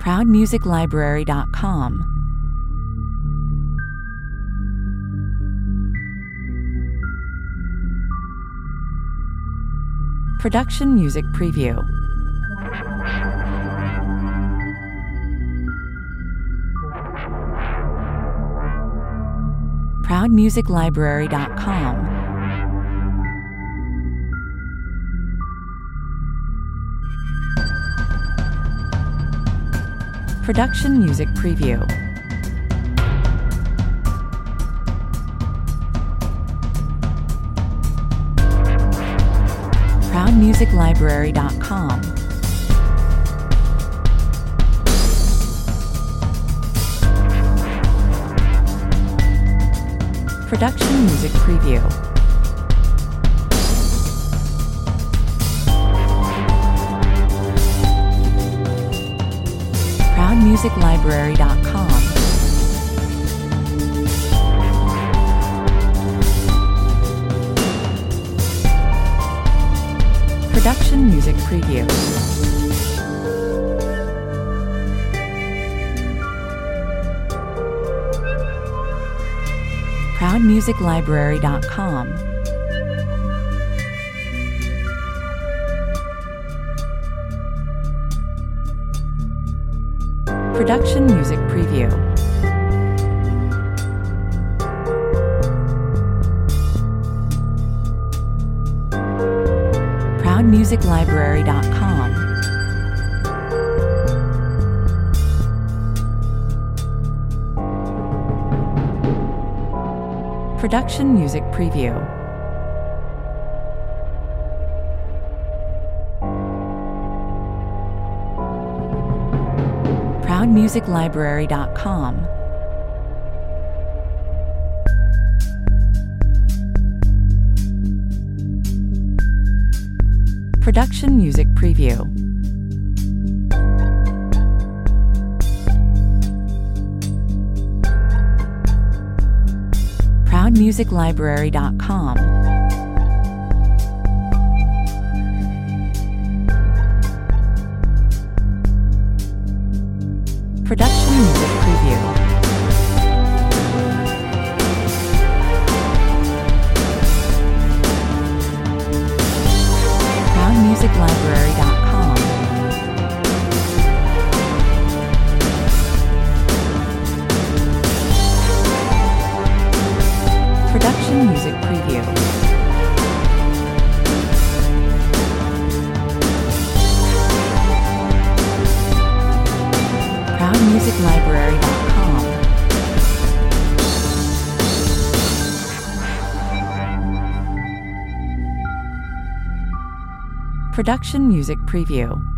ProudMusicLibrary.com. Production Music Preview. ProudMusicLibrary.com. Production Music Preview. ProudMusicLibrary.com. Production Music Preview. ProudMusicLibrary.com. Production Music Preview. ProudMusicLibrary.com. Production Music Preview. ProudMusicLibrary.com. Production Music Preview. ProudMusicLibrary.com. Production Music Preview. ProudMusicLibrary.com. Production Music Preview. ProudMusicLibrary.com. Production Music Preview. ProudMusicLibrary.com. Production Music Preview.